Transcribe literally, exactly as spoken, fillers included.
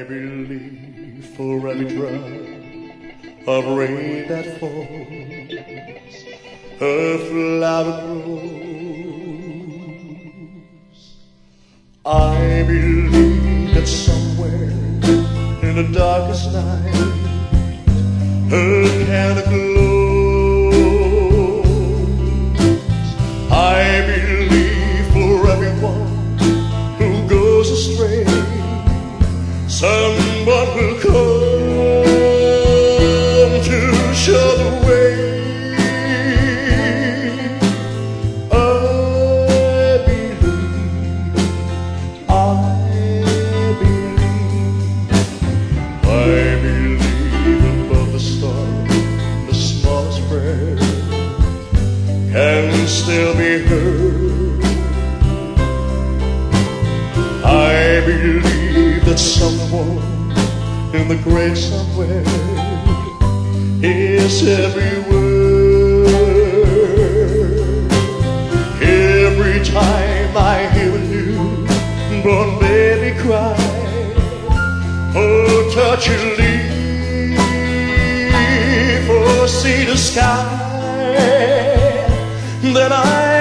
believe for every drop of rain that falls, a flower grows. I believe that somewhere in the darkest night, a candle glows. I believe for everyone who goes astray, someone will come to show the way. I believe, I believe, I believe above the stars, the smallest prayer can still be heard. I believe that someone in the grave somewhere hears every word. Every time I hear a newborn baby cry, or touch a leaf or see the sky, then I